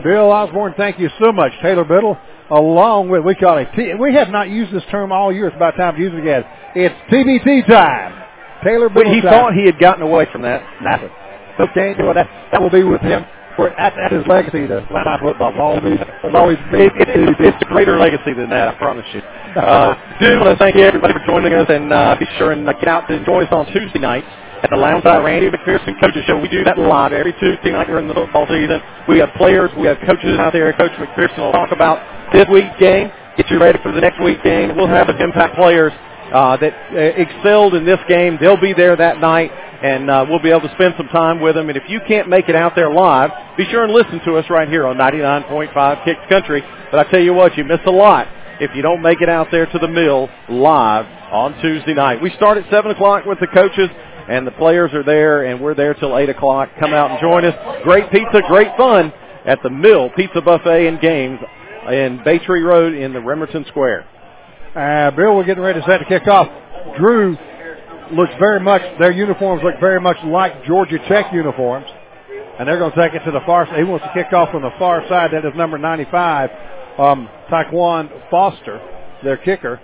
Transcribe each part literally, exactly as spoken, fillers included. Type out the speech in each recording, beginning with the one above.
Bill Osborne, thank you so much. Taylor Biddle, along with, we call it, T, we have not used this term all year. It's about time to use it again. It's T B T time. Taylor Biddle well, he time. thought he had gotten away from that. Nothing. Okay, well, that, that will be with him. For, that, that is legacy. The flat football will always, will always be. It, it, it, it's a greater legacy than that, I promise you. Uh, do want to thank everybody for joining us, and uh, be sure and uh, get out to enjoy us on Tuesday night at the Lounge by Randy McPherson Coaches Show. We do that live every Tuesday night during the football season. We have players, we have coaches out there. Coach McPherson will talk about this week's game, get you ready for the next week's game. We'll have the Impact players uh, that uh, excelled in this game. They'll be there that night, and uh, we'll be able to spend some time with them. And if you can't make it out there live, be sure and listen to us right here on ninety-nine point five Kicks Country. But I tell you what, you miss a lot if you don't make it out there to the mill live on Tuesday night. We start at seven o'clock with the coaches, and the players are there, and we're there till eight o'clock. Come out and join us. Great pizza, great fun at the Mill Pizza Buffet and Games in Bay Tree Road in the Remerton Square. Uh, Bill, we're getting ready to set to kick off. Drew looks very much, their uniforms look very much like Georgia Tech uniforms, and they're going to take it to the far side. He wants to kick off from the far side. That is number ninety-five, um, Taekwon Foster, their kicker.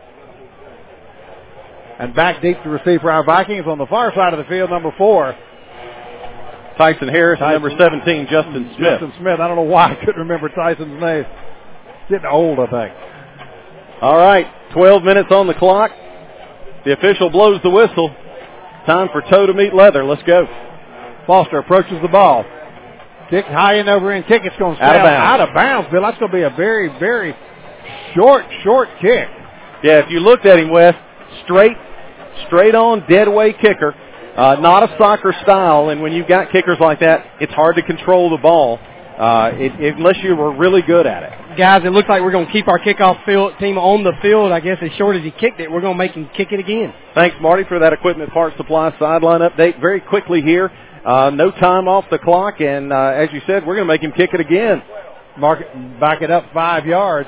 And back deep to receive for our Vikings on the far side of the field, number four, Tyson Harris, Tyson, and number seventeen, Justin Smith. Justin Smith. I don't know why I couldn't remember Tyson's name. Getting old, I think. All right, twelve minutes on the clock. The official blows the whistle. Time for toe to meet leather. Let's go. Foster approaches the ball. Kick high and over in kick. It's going to stay out of bounds. Out of bounds, Bill. That's going to be a very, very short, short kick. Yeah, if you looked at him, Wes, straight, straight on, dead away kicker. Uh, not a soccer style, and when you've got kickers like that, it's hard to control the ball uh, it, it, unless you were really good at it. Guys, it looks like we're going to keep our kickoff field team on the field. I guess as short as he kicked it, we're going to make him kick it again. Thanks, Marty, for that Equipment Parts Supply sideline update. Very quickly here, uh, no time off the clock, and uh, as you said, we're going to make him kick it again. Mark it, back it up five yards,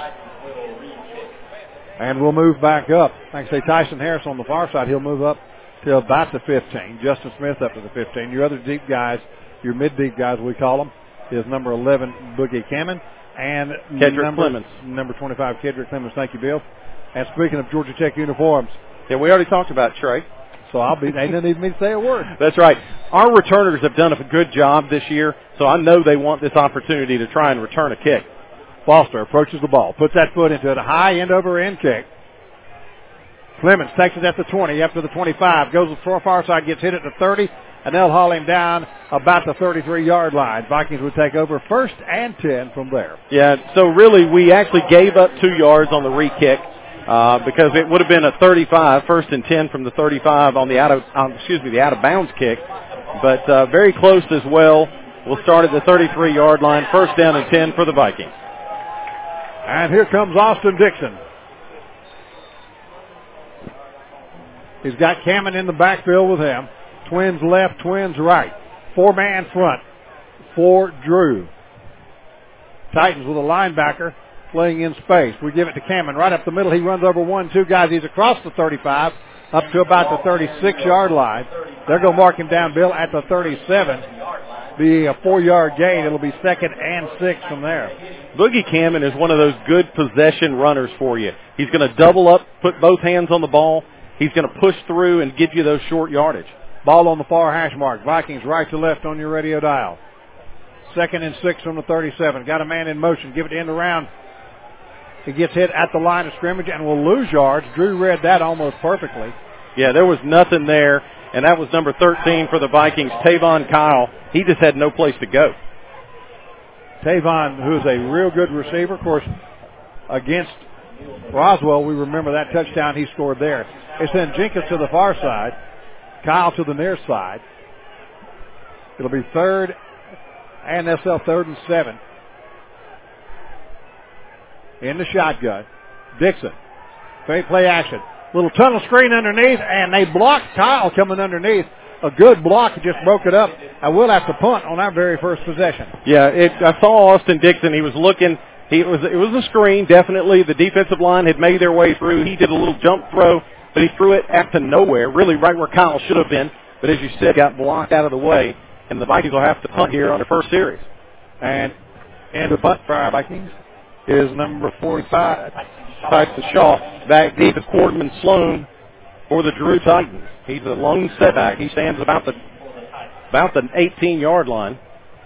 and we'll move back up. Like I say, Tyson Harris on the far side, he'll move up to about the fifteen. Justin Smith up to the fifteen. Your other deep guys, your mid-deep guys, we call them, is number eleven, Boogie Cameron, and Kedrick number, Clemens. number twenty-five, Kedrick Clemens. Thank you, Bill. And speaking of Georgia Tech uniforms. Yeah, we already talked about Trey. So I'll be, they didn't need me to say a word. That's right. Our returners have done a good job this year, so I know they want this opportunity to try and return a kick. Foster approaches the ball, puts that foot into it, a high end over end kick. Clemens takes it at the twenty, up to the twenty-five, goes to the far side, gets hit at the thirty, and they'll haul him down about the thirty-three-yard line. Vikings would take over first and ten from there. Yeah, so really we actually gave up two yards on the re-kick uh, because it would have been a thirty-five, first and ten from the thirty-five on the out of, um, excuse me, the out-of-bounds kick, but uh, very close as well. We'll start at the thirty-three-yard line, first down and ten for the Vikings. And here comes Austin Dixon. He's got Cameron in the backfield with him. Twins left, twins right. Four-man front for Drew. Titans with a linebacker playing in space. We give it to Cameron right up the middle. He runs over one, two guys. He's across the thirty-five up to about the thirty-six-yard line. They're going to mark him down, Bill, at the thirty-seven. Be a four-yard gain. It'll be second and six from there. Boogie Cameron is one of those good possession runners for you. He's going to double up, put both hands on the ball. He's going to push through and give you those short yardage. Ball on the far hash mark. Vikings right to left on your radio dial. Second and six from the thirty-seven. Got a man in motion. Give it to end around. He gets hit at the line of scrimmage and will lose yards. Drew read that almost perfectly. Yeah, there was nothing there, and that was number thirteen for the Vikings, Tavon Kyle. He just had no place to go. Tavon, who is a real good receiver, of course, against Roswell, we remember that touchdown he scored there. They send Jenkins to the far side, Kyle to the near side. It'll be third and S L third and seven. In the shotgun. Dixon. Fake play action. Little tunnel screen underneath, and they blocked Kyle coming underneath. A good block, just broke it up. I will have to punt on our very first possession. Yeah, it, I saw Austin Dixon. He was looking. He it was it was a screen. Definitely, the defensive line had made their way through. He did a little jump throw, but he threw it out to nowhere, really right where Kyle should have been. But as you said, got blocked out of the way, and the Vikings will have to punt here on the first series. And And the punt for our Vikings is number forty-five, Tyson Shaw. Back deep is Quarterman Sloan for the Drew Titans. He's a lone setback. He stands about the about the eighteen-yard line.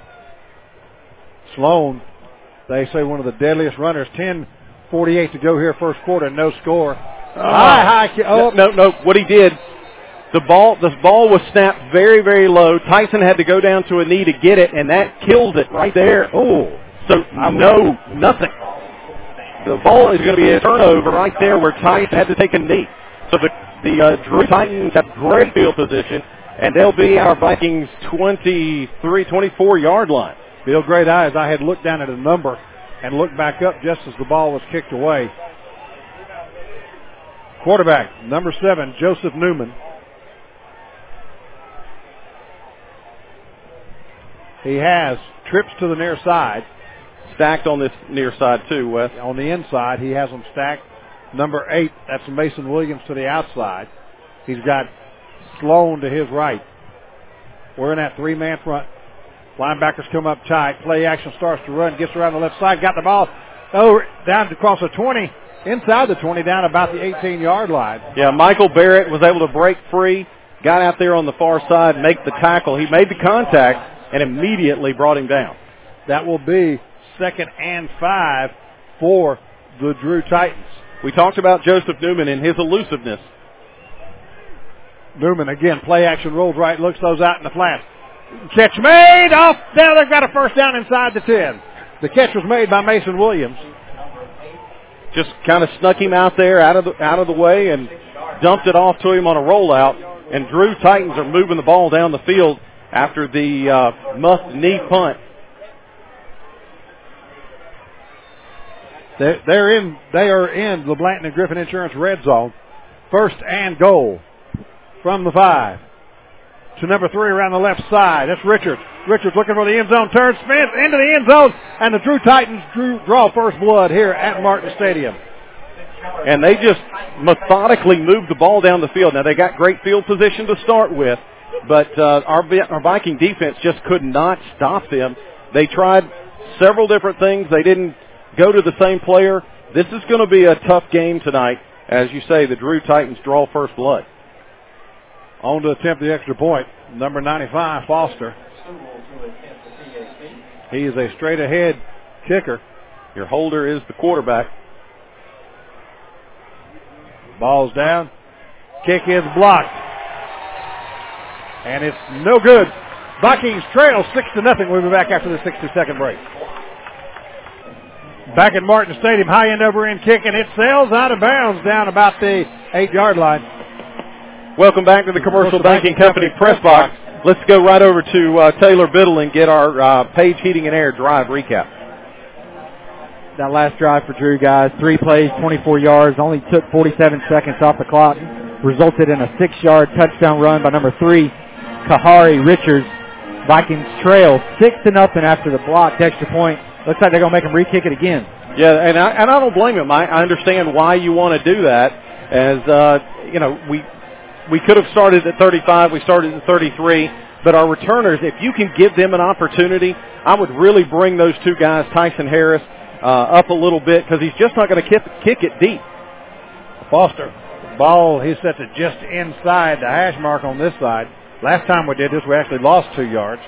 Sloan, they say one of the deadliest runners. ten forty-eight to go here, first quarter, no score. Uh, high, high. Oh. No, no, what he did, the ball, the ball was snapped very, very low. Tyson had to go down to a knee to get it, and that killed it right there. Oh, so no, nothing. The ball is going to be a turnover right there where Tyson had to take a knee. So the, the uh, Drew Titans have great field position, and they'll be our Vikings twenty-three, twenty-four-yard line. Bill, great eyes. I had looked down at a number and looked back up just as the ball was kicked away. Quarterback, number seven, Joseph Newman. He has trips to the near side. Stacked on this near side too, Wes. On the inside, he has them stacked. Number eight, that's Mason Williams to the outside. He's got Sloan to his right. We're in that three-man front. Linebackers come up tight. Play action starts to run. Gets around the left side. Got the ball. Oh, down across the twenty. Inside the twenty, down about the eighteen-yard line. Yeah, Michael Barrett was able to break free. Got out there on the far side, make the tackle. He made the contact and immediately brought him down. That will be second and five for the Drew Titans. We talked about Joseph Newman and his elusiveness. Newman, again, play action, rolls right, looks those out in the flat. Catch made off. Now they've got a first down inside the ten. The catch was made by Mason Williams. Just kind of snuck him out there out of the, out of the way and dumped it off to him on a rollout. And Drew Titans are moving the ball down the field after the uh, muffed knee punt. They're, they're in. They are in the Blanton and Griffin Insurance red zone. First and goal from the five to number three around the left side. That's Richards. Richards looking for the end zone. Turns, spins into the end zone, and the Drew Titans drew, draw first blood here at Martin Stadium. And they just methodically moved the ball down the field. Now, they got great field position to start with, but uh, our, our Viking defense just could not stop them. They tried several different things. They didn't go to the same player. This is going to be a tough game tonight. As you say, the Drew Titans draw first blood. On to attempt the extra point, number ninety-five, Foster. He is a straight-ahead kicker. Your holder is the quarterback. Ball's down. Kick is blocked. And it's no good. Vikings trail six to nothing. We'll be back after the sixty-second break. Back at Martin Stadium, high end over end kick, and it sails out of bounds down about the eight-yard line. Welcome back to the Commercial Banking Company press box. Let's go right over to uh, Taylor Biddle and get our uh, Page Heating and Air drive recap. That last drive for Drew, guys, three plays, twenty-four yards, only took forty-seven seconds off the clock, resulted in a six-yard touchdown run by number three, Kahari Richards. Vikings trail six to nothing after the blocked extra point. Looks like they're going to make them re-kick it again. Yeah, and I, and I don't blame him. I, I understand why you want to do that. As, uh, you know, we we could have started at thirty-five. We started at thirty-three. But our returners, if you can give them an opportunity, I would really bring those two guys, Tyson Harris, uh, up a little bit because he's just not going to kick, kick it deep. Foster, ball, he sets it just inside the hash mark on this side. Last time we did this, we actually lost two yards.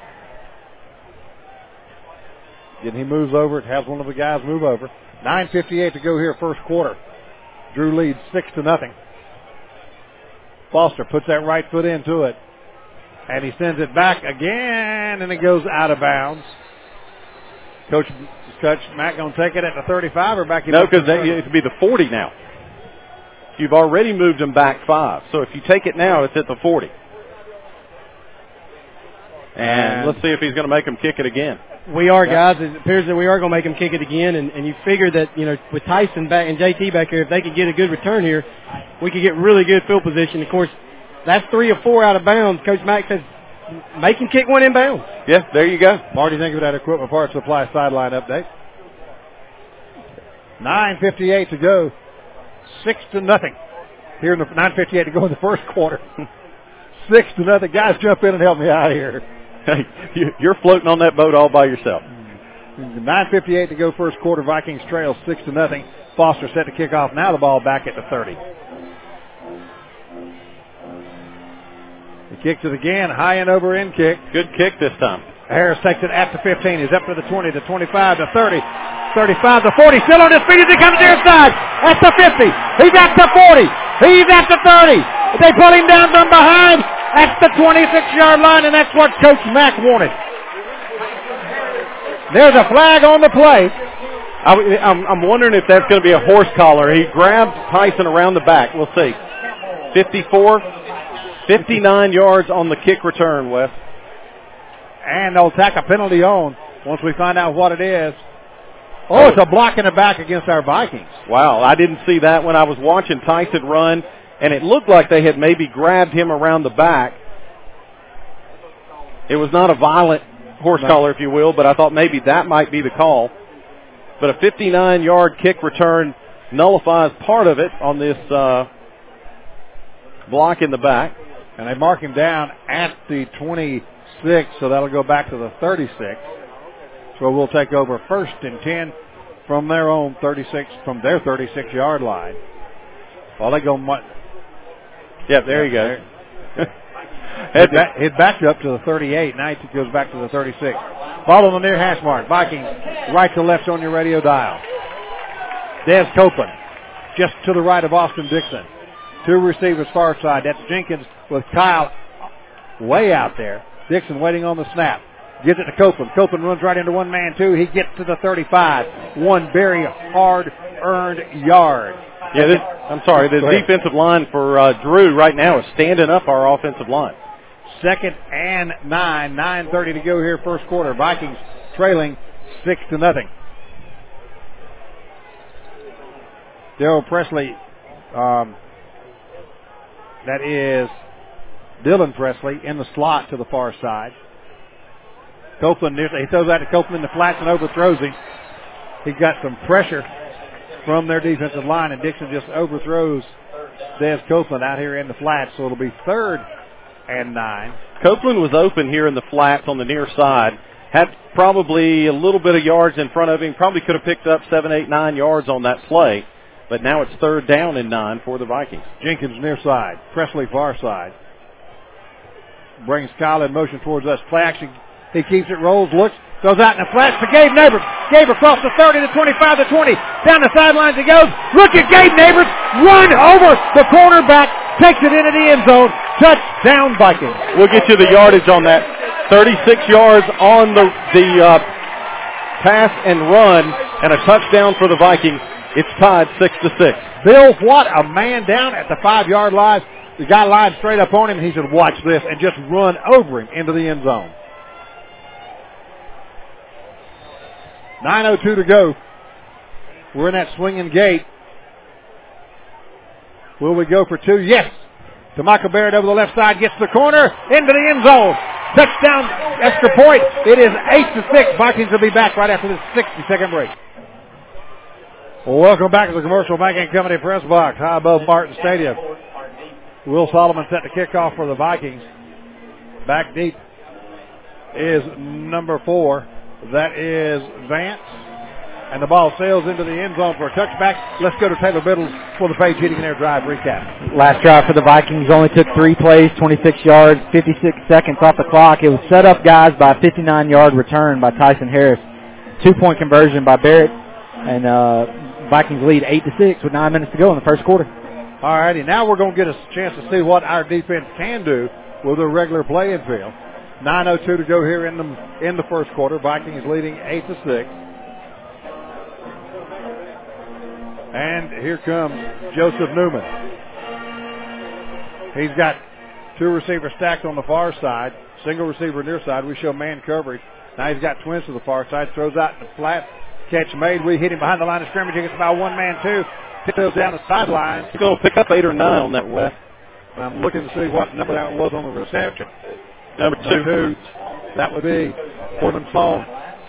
Then he moves over. It has one of the guys move over. nine fifty-eight to go here, first quarter. Drew leads six to nothing. Foster puts that right foot into it, and he sends it back again, and it goes out of bounds. Coach, Coach Matt going to take it at the thirty-five or back? No, because it would be the forty now. You've already moved them back five, so if you take it now, it's at the forty. And, and let's see if he's going to make him kick it again. We are, guys. It appears that we are going to make him kick it again, and, and you figure that, you know, with Tyson back and J T back here, if they could get a good return here, we could get really good field position. Of course, that's three or four out of bounds. Coach Mack says, make him kick one in bounds. Yeah, there you go. Marty, think of that equipment parts supply sideline update. nine fifty-eight to go. Six to nothing. Here in the nine fifty-eight to go in the first quarter. Six to nothing. Guys, jump in and help me out here. Hey, you're floating on that boat all by yourself. nine fifty-eight to go first quarter. Vikings trail six to nothing. Foster set to kick off. Now the ball back at the thirty. He kicks it again. High and over in kick. Good kick this time. Harris takes it at the fifteen. He's up to the twenty, to twenty-five, to thirty, thirty-five, to forty. Still on his feet as he comes near side. At the fifty. He's at the forty. He's at the thirty. They pull him down from behind at the twenty-six-yard line, and that's what Coach Mack wanted. There's a flag on the play. I, I'm, I'm wondering if that's going to be a horse collar. He grabbed Tyson around the back. We'll see. fifty-four, fifty-nine yards on the kick return, Wes. And they'll tack a penalty on once we find out what it is. Oh, it's a block in the back against our Vikings. Wow, I didn't see that when I was watching Tyson run, and it looked like they had maybe grabbed him around the back. It was not a violent horse no. collar, if you will, but I thought maybe that might be the call. But a fifty-nine-yard kick return nullifies part of it on this uh, block in the back. And they mark him down at the twenty-six, so that'll go back to the thirty-six. So we'll take over first and ten from their own thirty-six, from their thirty-six-yard line. Well, they go much. Yeah, there you go. Head back, head back up to the thirty-eight. Now it goes back to the thirty-six. Ball on the near hash mark. Vikings right to left on your radio dial. Des Copeland just to the right of Austin Dixon. Two receivers far side. That's Jenkins with Kyle way out there. Dixon waiting on the snap. Gives it to Copeland. Copeland runs right into one man, two. He gets to the thirty-five. One very hard-earned yard. Yeah, this, I'm sorry. The defensive line for uh, Drew right now is standing up our offensive line. Second and nine. nine thirty to go here first quarter. Vikings trailing six to nothing. Darrell Presley, um, that is Dylan Presley in the slot to the far side. Copeland, he throws out to Copeland in the flats and overthrows him. He got some pressure from their defensive line, and Dixon just overthrows Des Copeland out here in the flats, so it'll be third and nine. Copeland was open here in the flats on the near side. Had probably a little bit of yards in front of him. Probably could have picked up seven, eight, nine yards on that play. But now it's third down and nine for the Vikings. Jenkins near side. Presley far side. Brings Kyle in motion towards us. Play action. He keeps it, rolls, looks, goes out in the flats to Gabe Neighbors. Gabe across the thirty, the twenty-five, the twenty. Down the sidelines he goes. Look at Gabe Neighbors. Run over the cornerback. Takes it into the end zone. Touchdown Vikings. We'll get you the yardage on that. thirty-six yards on the, the uh, pass and run, and a touchdown for the Vikings. It's tied six to six. Bill, what a man down at the five-yard line. The guy lined straight up on him, and he said, watch this, and just run over him into the end zone. nine oh two to go. We're in that swinging gate. Will we go for two? Yes. To Michael Barrett over the left side, gets the corner, into the end zone. Touchdown, extra point. It is eight to six. Vikings will be back right after this sixty-second break. Well, welcome back to the Commercial Banking Company press box, high above Martin Stadium. Will Solomon set to kick off for the Vikings. Back deep is number four. That is Vance. And the ball sails into the end zone for a touchback. Let's go to Taylor Biddle for the Page Heating and Air Drive recap. Last drive for the Vikings only took three plays, twenty-six yards, fifty-six seconds off the clock. It was set up, guys, by a fifty-nine-yard return by Tyson Harris. Two-point conversion by Barrett. And uh, Vikings lead eight to six with nine minutes to go in the first quarter. All righty, now we're going to get a chance to see what our defense can do with a regular playing field. nine oh two to go here in the in the first quarter. Vikings leading eight to six. And here comes Joseph Newman. He's got two receivers stacked on the far side, single receiver near side. We show man coverage. Now he's got twins to the far side. Throws out in the flat. Catch made. We hit him behind the line of scrimmage. He gets about one man two. Goes down the sideline. He's going to pick up eight or nine on that way. I'm looking to see what number that was on the reception. Number two. two. That would be Corbin Sloan.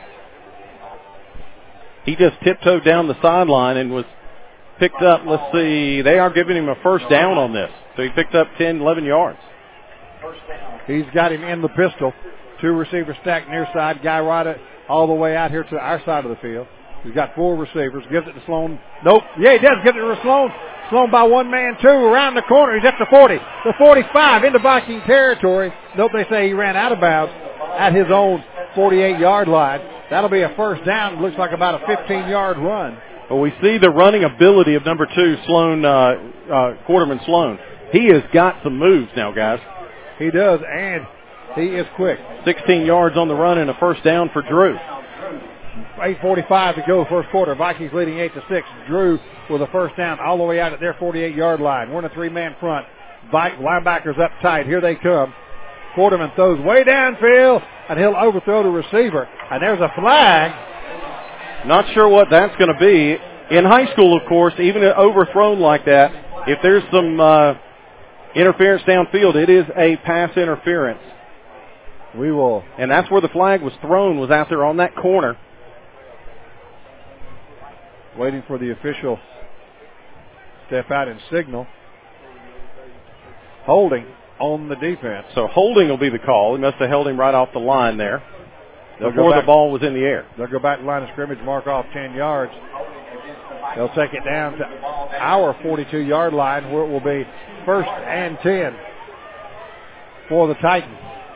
He just tiptoed down the sideline and was picked up. Let's see. They are giving him a first down on this. So he picked up ten, eleven yards. He's got him in the pistol. Two receivers stacked near side. Guy right all the way out here to our side of the field. He's got four receivers. Gives it to Sloan. Nope. Yeah, he does. Gives it to Sloan. Sloan by one man, two. Around the corner. He's at the forty. The forty-five into Viking territory. Nope, they say he ran out of bounds at his own forty-eight-yard line. That'll be a first down. Looks like about a fifteen-yard run. Well, we see the running ability of number two, Sloan, uh, uh, Quarterman Sloan. He has got some moves now, guys. He does, and he is quick. sixteen yards on the run and a first down for Drew. eight forty-five to go first quarter. Vikings leading eight to six. Drew with a first down all the way out at their forty-eight-yard line. We're in a three-man front. Vike linebackers up tight. Here they come. Quarterman throws way downfield, and he'll overthrow the receiver. And there's a flag. Not sure what that's going to be. In high school, of course, even overthrown like that, if there's some uh, interference downfield, it is a pass interference. We will. And that's where the flag was thrown, was out there on that corner. Waiting for the official step out and signal. Holding on the defense. So holding will be the call. He must have held him right off the line there. They'll before the ball was in the air. They'll go back to the line of scrimmage, mark off ten yards. They'll take it down to our forty-two-yard line where it will be first and ten for the Titans.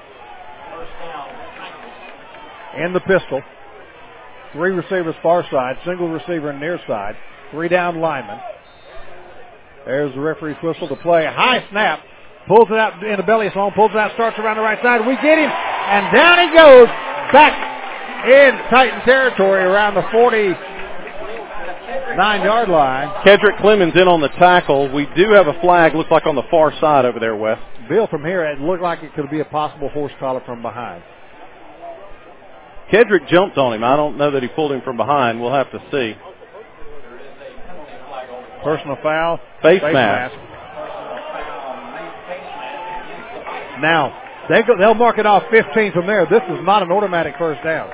In the pistol. Three receivers far side, single receiver near side, three down linemen. There's the referee's whistle to play. A high snap. Pulls it out in the belly of Sloan, pulls it out, starts around the right side. We get him, and down he goes back in Titan territory around the forty-nine-yard line. Kedrick Clemens in on the tackle. We do have a flag, looks like on the far side over there, Wes. Bill, from here, it looked like it could be a possible horse collar from behind. Kedrick jumped on him. I don't know that he pulled him from behind. We'll have to see. Personal foul. Face, face mask. mask. Now, they go, they'll mark it off fifteen from there. This is not an automatic first down.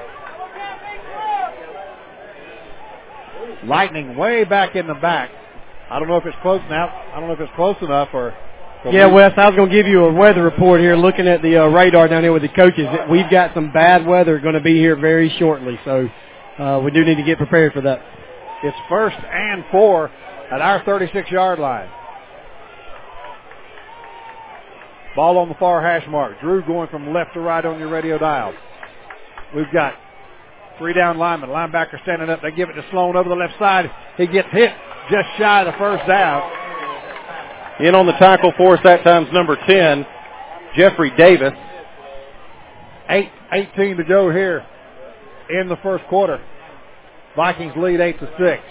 Lightning way back in the back. I don't know if it's close now. I don't know if it's close enough or. or yeah, Wes, I was going to give you a weather report here. Looking at the uh, radar down here with the coaches, we've got some bad weather going to be here very shortly. So uh, we do need to get prepared for that. It's first and four at our thirty-six-yard line. Ball on the far hash mark. Drew going from left to right on your radio dial. We've got three down linemen. Linebacker standing up. They give it to Sloan over the left side. He gets hit just shy of the first down. In on the tackle for us that time's number ten, Jeffrey Davis. eight eighteen to go here in the first quarter. Vikings lead eight to six.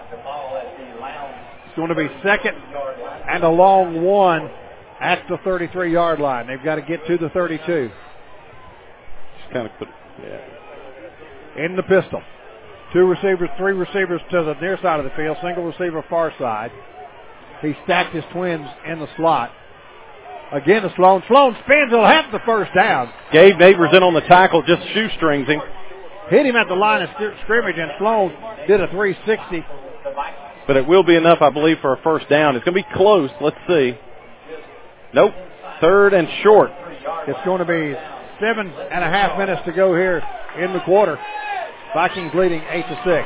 It's going to be second and a long one at the thirty-three-yard line. They've got to get to the thirty-two. Just kind of put, yeah. In the pistol. Two receivers, three receivers to the near side of the field. Single receiver far side. He stacked his twins in the slot. Again to Sloan. Sloan spins. He'll have the first down. Gabe Neighbors in on the tackle, just shoestrings him. Hit him at the line of scrimmage, and Sloan did a three sixty. But it will be enough, I believe, for a first down. It's going to be close. Let's see. Nope. Third and short. It's going to be seven and a half minutes to go here in the quarter. Vikings leading eight to six.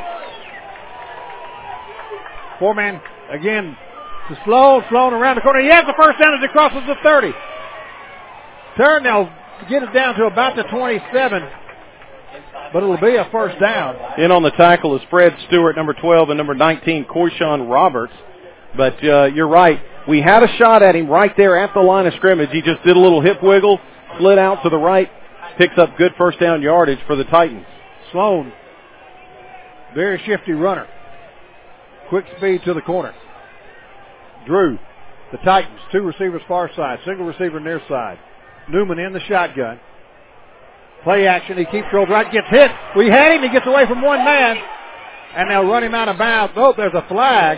Four man again to Sloan. Sloan around the corner. He has the first down as he crosses the thirty. Turn, they'll get it down to about the twenty-seven. But it'll be a first down. In on the tackle is Fred Stewart, number twelve, and number nineteen, Coyshawn Roberts. But uh, you're right. We had a shot at him right there at the line of scrimmage. He just did a little hip wiggle, slid out to the right, picks up good first down yardage for the Titans. Sloan, very shifty runner. Quick speed to the corner. Drew, the Titans, two receivers far side, single receiver near side. Newman in the shotgun. Play action, he keeps rolling right, gets hit. We had him, he gets away from one man, and they'll run him out of bounds. Oh, there's a flag.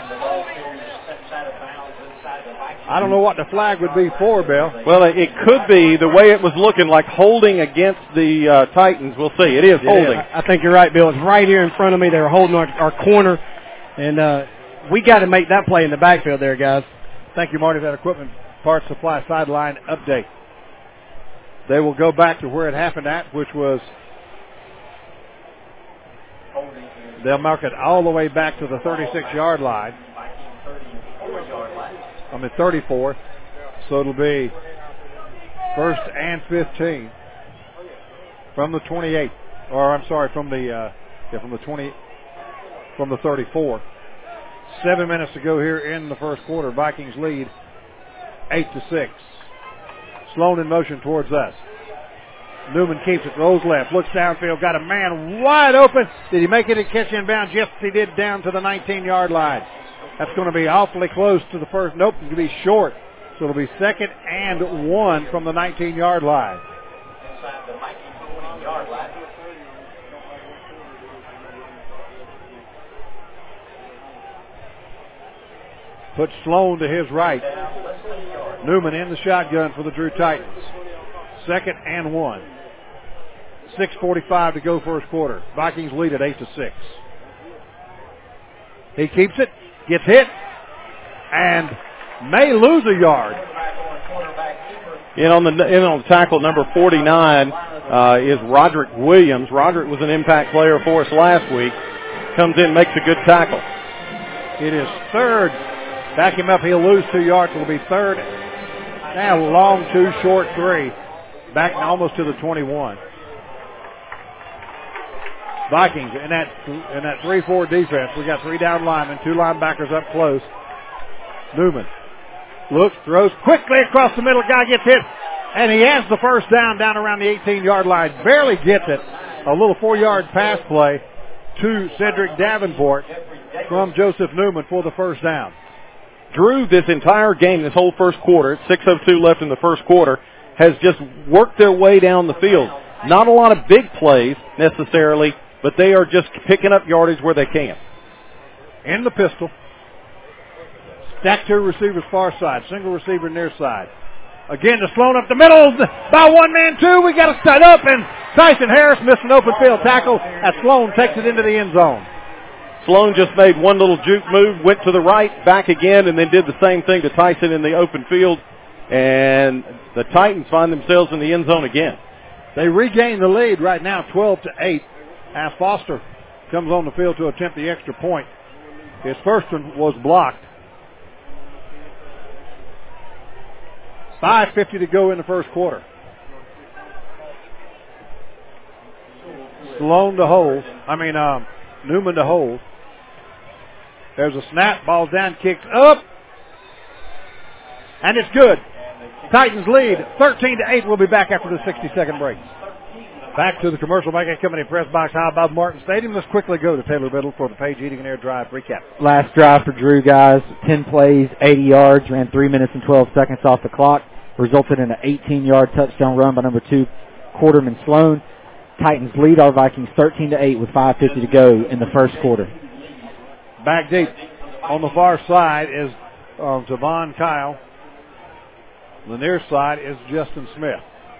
I don't know what the flag would be for, Bill. Well, it could be the way it was looking, like holding against the uh, Titans. We'll see. It is yeah, holding. I think you're right, Bill. It's right here in front of me. They were holding our, our corner, and uh, we got to make that play in the backfield there, guys. Thank you, Marty, for that equipment parts supply sideline update. They will go back to where it happened at, which was They'll mark it all the way back to the thirty-six-yard line. I mean, thirty-four. So it'll be first and fifteen from the twenty-eight. Or, I'm sorry, from the, uh, yeah, from the twenty, from the thirty-four. Seven minutes to go here in the first quarter. Vikings lead eight to six. Sloan in motion towards us. Newman keeps it, rolls left, looks downfield, got a man wide open. Did he make it and catch inbounds? Yes, he did, down to the nineteen-yard line. That's going to be awfully close to the first. Nope, it's going to be short. So it'll be second and one from the nineteen-yard line. Put Sloan to his right. Newman in the shotgun for the Drew Titans. Second and one. six forty-five to go first quarter. Vikings lead at eight to six. He keeps it, gets hit, and may lose a yard. In on the in on the tackle, number forty-nine uh, is Roderick Williams. Roderick was an impact player for us last week. Comes in, makes a good tackle. It is third. Back him up, he'll lose two yards. It'll be third. Now long two, short three. Back almost to the twenty-one. Vikings in that in that three four defense. We got three down linemen, two linebackers up close. Newman looks, throws quickly across the middle. Guy gets hit, and he has the first down down around the eighteen-yard line. Barely gets it. A little four-yard pass play to Cedric Davenport from Joseph Newman for the first down. Drew, this entire game, this whole first quarter, six oh two left in the first quarter, has just worked their way down the field. Not a lot of big plays necessarily, but they are just picking up yardage where they can. In the pistol. Stack two receivers far side. Single receiver near side. Again to Sloan up the middle. By one man two. We got to set up, and Tyson Harris missed an open field tackle as Sloan takes it into the end zone. Sloan just made one little juke move, went to the right, back again, and then did the same thing to Tyson in the open field. And the Titans find themselves in the end zone again. They regain the lead right now, twelve to eight. As Foster comes on the field to attempt the extra point. His first one was blocked. five fifty to go in the first quarter. Sloan to hold. I mean, um, Newman to hold. There's a snap. Ball's down, kicks up. And it's good. Titans lead thirteen to eight. We'll be back after the sixty-second break. Back to the Commercial Banking Company press box high above Martin Stadium. Let's quickly go to Taylor Biddle for the Page Heating and Air Drive recap. Last drive for Drew, guys. ten plays, eighty yards, ran three minutes and twelve seconds off the clock. Resulted in an eighteen-yard touchdown run by number two, Quarterman Sloan. Titans lead our Vikings thirteen to eight with five fifty to go in the first quarter. Back deep on the far side is uh, Javon Kyle. The near side is Justin Smith.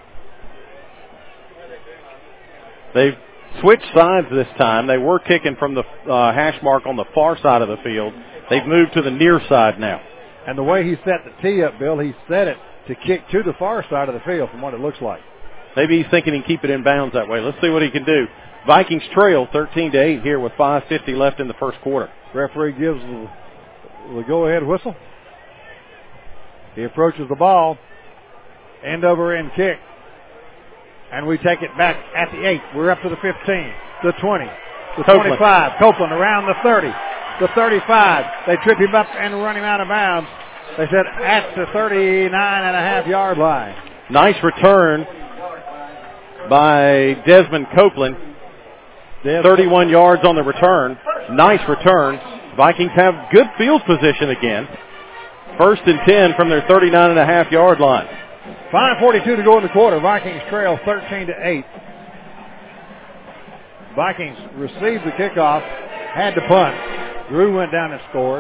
They've switched sides this time. They were kicking from the uh, hash mark on the far side of the field. They've moved to the near side now. And the way he set the tee up, Bill, he set it to kick to the far side of the field from what it looks like. Maybe he's thinking he can keep it in bounds that way. Let's see what he can do. Vikings trail thirteen to eight here with five fifty left in the first quarter. Referee gives the, the go-ahead whistle. He approaches the ball. End over end kick. And we take it back at the eight. We're up to the fifteen, the twenty, the Copeland. twenty-five. Copeland around the thirty, the thirty-five. They trip him up and run him out of bounds. They said at the thirty-nine and a half yard line. Nice return by Desmond Copeland. thirty-one yards on the return. Nice return. Vikings have good field position again. First and ten from their thirty-nine and a half yard line. five forty-two to go in the quarter. Vikings trail thirteen to eight. Vikings received the kickoff, had to punt. Drew went down and scored.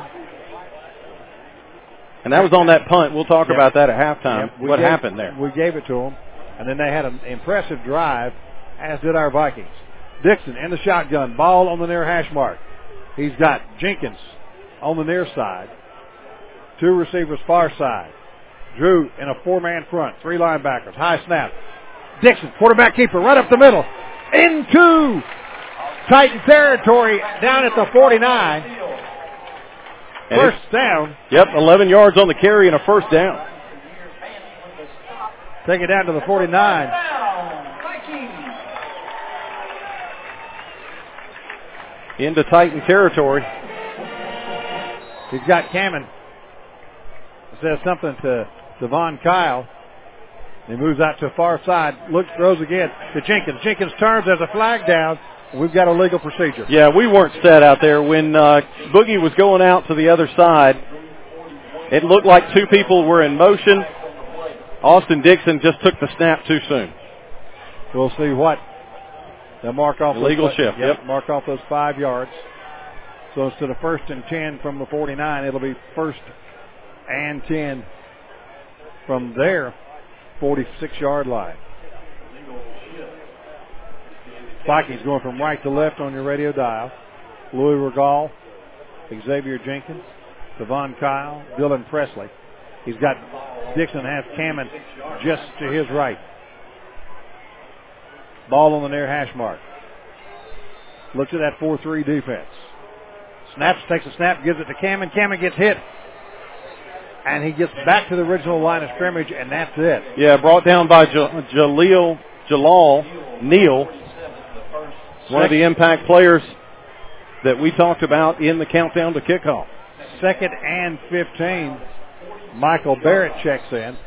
And that was on that punt. We'll talk Yep. about that at halftime. Yep. We What gave, happened there? We gave it to them, and then they had an impressive drive, as did our Vikings. Dixon in the shotgun, ball on the near hash mark. He's got Jenkins on the near side. Two receivers far side. Drew in a four-man front, three linebackers, high snap. Dixon, quarterback keeper, right up the middle. Into Titan territory down at the forty-nine. And first down. Yep, eleven yards on the carry and a first down. Take it down to the forty-nine. Into Titan territory. He's got Cameron. Says something to Devon Kyle. He moves out to the far side. Looks, throws again to Jenkins. Jenkins turns. There's a flag down. We've got a legal procedure. Yeah, we weren't set out there. When uh, Boogie was going out to the other side, it looked like two people were in motion. Austin Dixon just took the snap too soon. We'll see what. They'll mark off. Illegal those, shift, yep, yep. Mark off those five yards. So instead of first and ten from the forty-nine, it'll be first and ten from their forty-six-yard line. Vikings going from right to left on your radio dial. Louis Regal, Xavier Jenkins, Devon Kyle, Dylan Presley. He's got Dixon has Cameron just to his right. Ball on the near hash mark. Looks at that four three defense. Snaps, takes a snap, gives it to Cameron. Cameron gets hit. And he gets back to the original line of scrimmage, and that's it. Yeah, brought down by J- Jaleel, Jalal Neal, one of the impact players that we talked about in the countdown to kickoff. Second and fifteen. Michael Barrett checks in.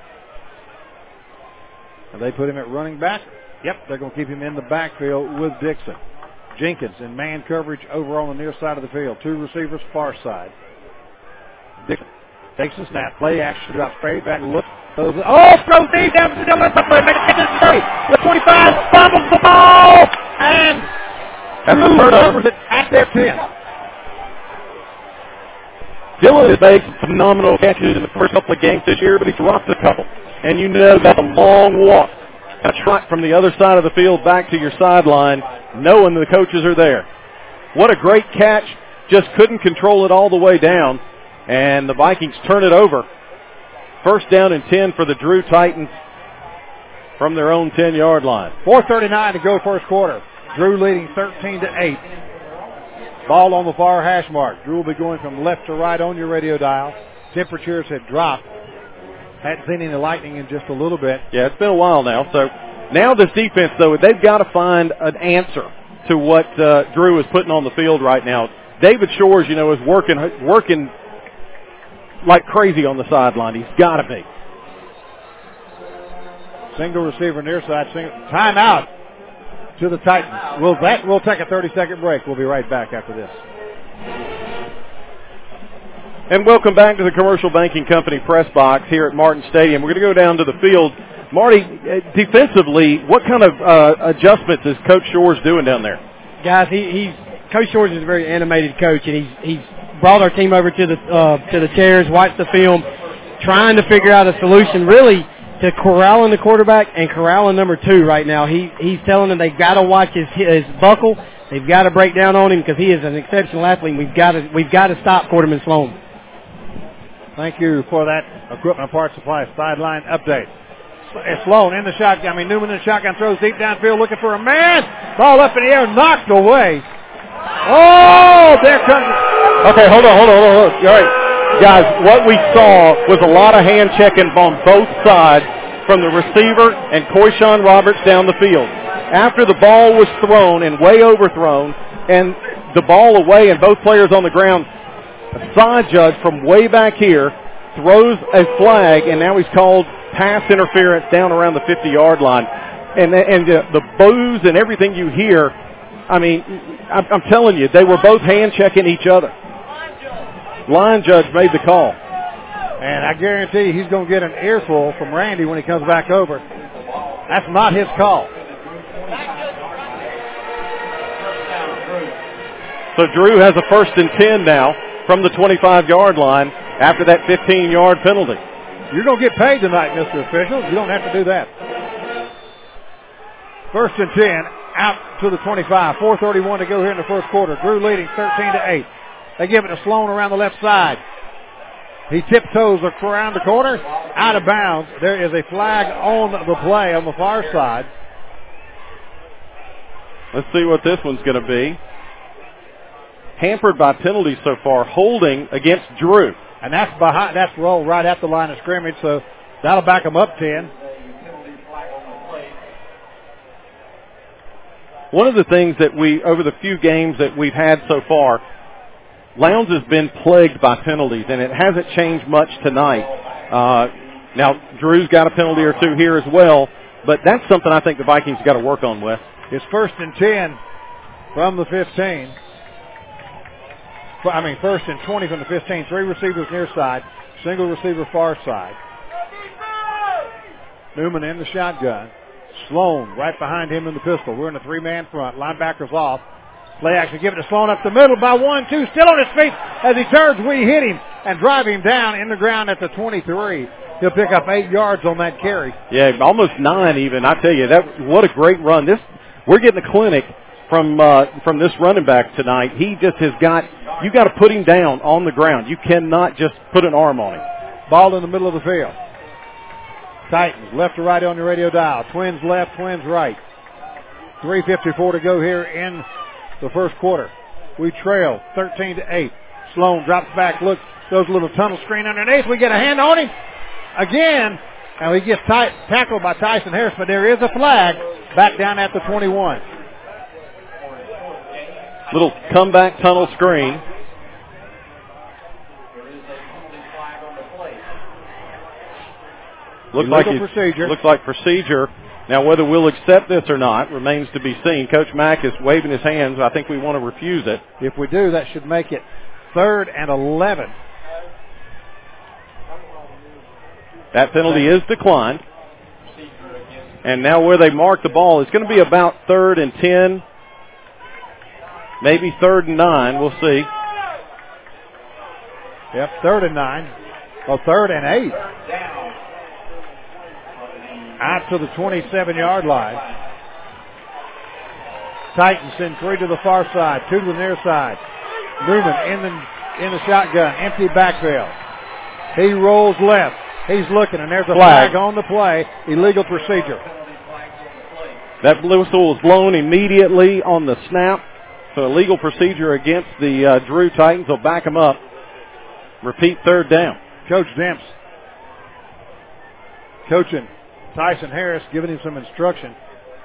And they put him at running back. Yep, they're going to keep him in the backfield with Dixon. Jenkins in man coverage over on the near side of the field. Two receivers far side. Dixon takes the snap. Play action. Drops straight back. Look. Oh, throws deep down to the middle. Make it get straight. The twenty-five fumbles the ball. And and the turnovers at their ten. Dylan has made some phenomenal catches in the first couple of games this year, but he dropped a couple. And you know that's a long walk. A trot from the other side of the field back to your sideline, knowing the coaches are there. What a great catch. Just couldn't control it all the way down. And the Vikings turn it over. First down and ten for the Drew Titans from their own ten-yard line. four thirty-nine to go first quarter. Drew leading thirteen to eight. Ball on the far hash mark. Drew will be going from left to right on your radio dial. Temperatures have dropped. Hadn't seen any lightning in just a little bit. Yeah, it's been a while now. So now this defense, though, they've got to find an answer to what uh, Drew is putting on the field right now. David Shores, you know, is working working like crazy on the sideline. He's got to be. Single receiver near side. Single, timeout to the Titans. We'll, that, we'll take a thirty-second break. We'll be right back after this. And welcome back to the Commercial Banking Company press box here at Martin Stadium. We're going to go down to the field. Marty, defensively, what kind of uh, adjustments is Coach Shores doing down there? Guys, he, he's Coach Shores is a very animated coach, and he's he's brought our team over to the uh, to the chairs, watched the film, trying to figure out a solution, really, to corralling the quarterback and corralling number two right now. He he's telling them they've got to watch his his buckle. They've got to break down on him because he is an exceptional athlete. We've got to we've got to stop Quarterman Sloan. Thank you for that Equipment Parts Supply sideline update. It's Sloan in the shotgun. I mean, Newman in the shotgun, throws deep downfield looking for a man. Ball up in the air, knocked away. Oh, there comes it. Okay, hold on, hold on, hold on. All right, guys, what we saw was a lot of hand checking on both sides from the receiver and Koyshawn Roberts down the field. After the ball was thrown and way overthrown and the ball away and both players on the ground, a side judge from way back here throws a flag, and now he's called pass interference down around the fifty-yard line. And, and the, the boos and everything you hear, I mean, I'm, I'm telling you, they were both hand-checking each other. Line judge made the call. And I guarantee you he's going to get an earful from Randy when he comes back over. That's not his call. So Drew has a first and ten now from the twenty-five-yard line after that fifteen-yard penalty. You're going to get paid tonight, Mister Official. You don't have to do that. First and ten, out to the twenty-five. four thirty-one to go here in the first quarter. Drew leading thirteen to eight. They give it to Sloan around the left side. He tiptoes around the corner, out of bounds. There is a flag on the play on the far side. Let's see what this one's going to be. Hampered by penalties so far, holding against Drew. And that's behind, that's rolled right at the line of scrimmage, so that'll back them up ten. One of the things that we, over the few games that we've had so far, Lowndes has been plagued by penalties, and it hasn't changed much tonight. Uh, now, Drew's got a penalty or two here as well, but that's something I think the Vikings got to work on, Wes. It's first and ten from the fifteen. I mean, first and twenty from the fifteen. Three receivers near side, single receiver far side. Newman in the shotgun. Sloan right behind him in the pistol. We're in a three-man front. Linebackers off. Play action. Give it to Sloan up the middle by one, two. Still on his feet as he turns. We hit him and drive him down in the ground at the twenty-three. He'll pick up eight yards on that carry. Yeah, almost nine even. I tell you, that what a great run. This we're getting a clinic from uh, from this running back tonight. He just has got. You got to put him down on the ground. You cannot just put an arm on him. Ball in the middle of the field. Titans left to right on your radio dial. Twins left, Twins right. three fifty-four to go here in the first quarter. We trail thirteen to eight. Sloan drops back, looks, throws a little tunnel screen underneath. We get a hand on him again, and we get tight, tackled by Tyson Harris, but there is a flag back down at the twenty-one. Little comeback tunnel screen. Looks like, procedure. looks like procedure. Now, whether we'll accept this or not remains to be seen. Coach Mack is waving his hands. I think we want to refuse it. If we do, that should make it third and eleven. That penalty is declined. And now where they mark the ball, it's going to be about third and ten, maybe third and nine. We'll see. Yep, third and nine. Well, third and eight. Out to the twenty-seven-yard line. Titans send three to the far side, two to the near side. Newman in the in the shotgun, empty backfield. He rolls left. He's looking, and there's a flag, flag on the play. Illegal procedure. That whistle was blown immediately on the snap. So illegal procedure against the uh, Drew Titans. Will back them up. Repeat third down. Coach Demps coaching Tyson Harris, giving him some instruction.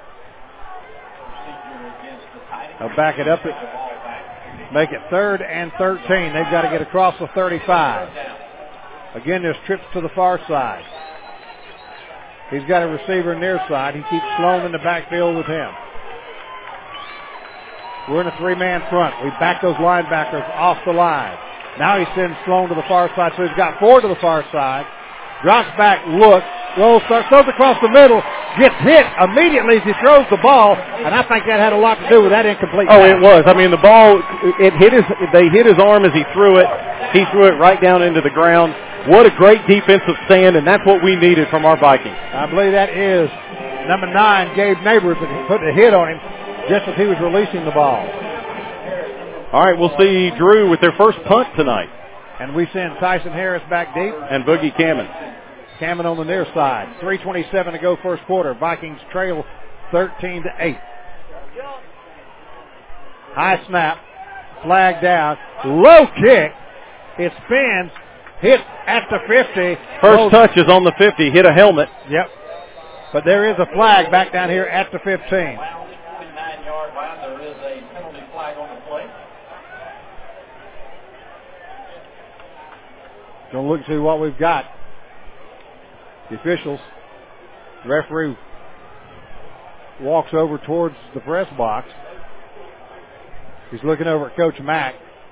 They'll back it up. Make it third and thirteen. They've got to get across the thirty-five. Again, there's trips to the far side. He's got a receiver near side. He keeps Sloan in the backfield with him. We're in a three-man front. We back those linebackers off the line. Now he sends Sloan to the far side, so he's got four to the far side. Drops back, looks, rolls, starts, throws across the middle, gets hit immediately as he throws the ball, and I think that had a lot to do with that incomplete Oh, pass. it was. I mean, the ball, it hit his, they hit his arm as he threw it. He threw it right down into the ground. What a great defensive stand, and that's what we needed from our Vikings. I believe that is number nine, Gabe Neighbors, and he put a hit on him just as he was releasing the ball. All right, we'll see Drew with their first punt tonight. And we send Tyson Harris back deep. And Boogie Cammon. Cammon on the near side. three twenty-seven to go first quarter. Vikings trail thirteen to eight. High snap. Flag down. Low kick. It spins. Hit at the fifty. First Goes. touch is on the fifty. Hit a helmet. Yep. But there is a flag back down here at the fifteen. Gonna look to see what we've got. The officials, the referee walks over towards the press box. He's looking over at Coach Mack.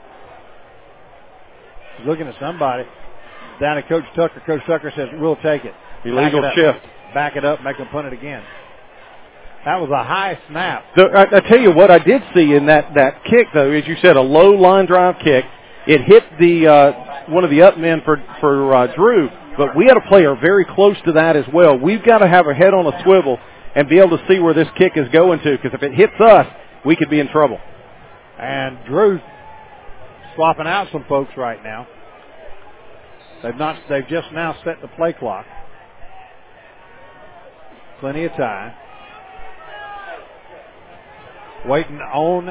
He's looking at somebody. Down at Coach Tucker. Coach Tucker says, we'll take it. Illegal Back it shift. Back it up, make them punt it again. That was a high snap. So, I, I tell you what I did see in that, that kick, though, as you said, a low line drive kick. It hit the uh, one of the up men for, for uh, Drew, but we had a player very close to that as well. We've got to have our head on a swivel and be able to see where this kick is going to, because if it hits us, we could be in trouble. And Drew's swapping out some folks right now. They've not. They've just now set the play clock. Plenty of time. Waiting on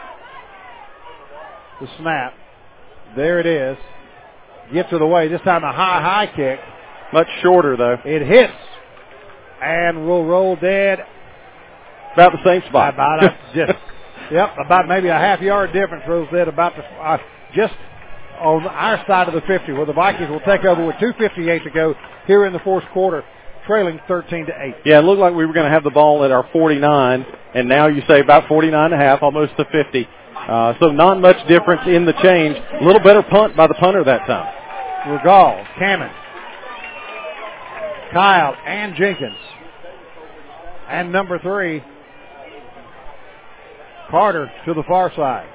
the snap. There it is. Gets it away. This time a high, high kick. Much shorter, though. It hits. And will roll dead. About the same spot. About a, just, yep, about maybe a half yard difference. Rolls dead about the, uh, just on our side of the fifty, where the Vikings will take over with two fifty-eight to go here in the fourth quarter, trailing thirteen to eight. Yeah, it looked like we were going to have the ball at our forty-nine, and now you say about forty-nine and a half, almost to fifty. Uh, so not much difference in the change. A little better punt by the punter that time. Regal, Cameron, Kyle, and Jenkins. And number three, Carter to the far side.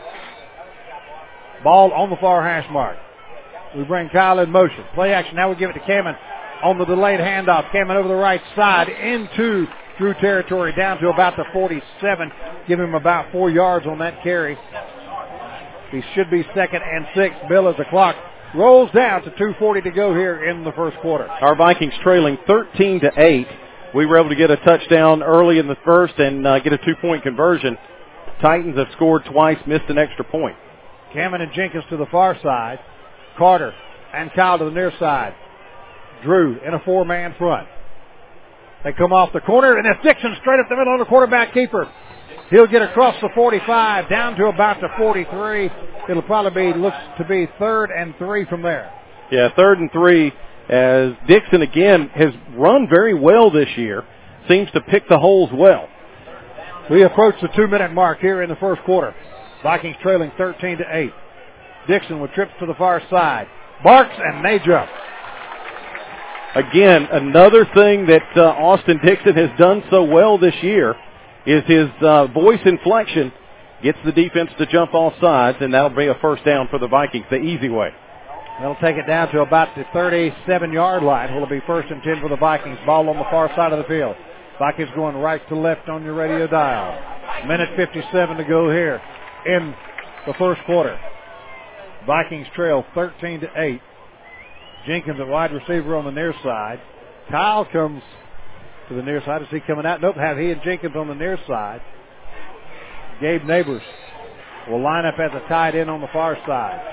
Ball on the far hash mark. We bring Kyle in motion. Play action. Now we give it to Cameron on the delayed handoff. Cameron over the right side into Drew territory down to about the forty-seven. Give him about four yards on that carry. He should be second and six. Bill, as the clock rolls down to two forty to go here in the first quarter. Our Vikings trailing thirteen to eight. We were able to get a touchdown early in the first and uh, get a two-point conversion. Titans have scored twice, missed an extra point. Cameron and Jenkins to the far side. Carter and Kyle to the near side. Drew in a four-man front. They come off the corner, and it's Dixon straight up the middle on the quarterback keeper. He'll get across the forty-five, down to about the forty-three. It'll probably be, looks to be third and three from there. Yeah, third and three, as Dixon, again, has run very well this year. Seems to pick the holes well. We approach the two-minute mark here in the first quarter. Vikings trailing thirteen to eight. Dixon with trips to the far side. Barks, and they jump. Again, another thing that uh, Austin Dixon has done so well this year is his uh, voice inflection gets the defense to jump off sides, and that'll be a first down for the Vikings, the easy way. That'll take it down to about the thirty-seven-yard line. Will it be first and ten for the Vikings? Ball on the far side of the field. Vikings going right to left on your radio dial. Minute fifty-seven to go here in the first quarter. Vikings trail thirteen to eight. Jenkins at wide receiver on the near side. Kyle comes to the near side. Is he coming out? Nope, have he and Jenkins on the near side. Gabe Neighbors will line up as a tight end on the far side.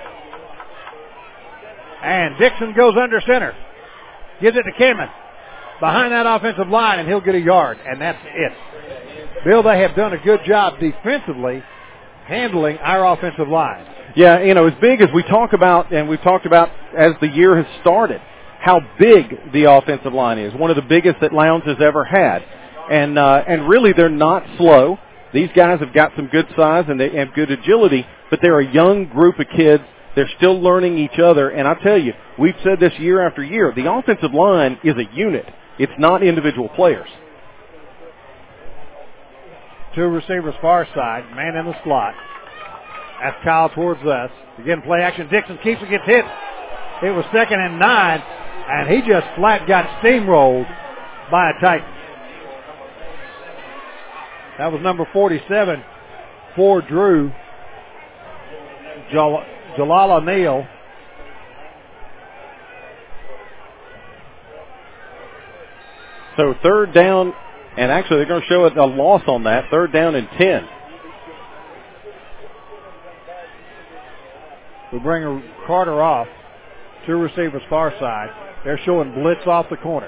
And Dixon goes under center. Gives it to Cameron behind that offensive line, and he'll get a yard, and that's it. Bill, they have done a good job defensively handling our offensive line. Yeah, you know, as big as we talk about, and we've talked about as the year has started, how big the offensive line is. One of the biggest that Lowndes has ever had. And uh, and really, they're not slow. These guys have got some good size and they have good agility, but they're a young group of kids. They're still learning each other. And I tell you, we've said this year after year, the offensive line is a unit. It's not individual players. Two receivers far side, man in the slot. That's Kyle towards us. Again, play action. Dixon keeps it, gets hit. It was second and nine, and he just flat got steamrolled by a Titan. That was number forty-seven for Drew. Jal- Jalal O'Neal. So third down, and actually they're going to show a loss on that. Third down and ten. We bring Carter off. Two receivers far side. They're showing blitz off the corner.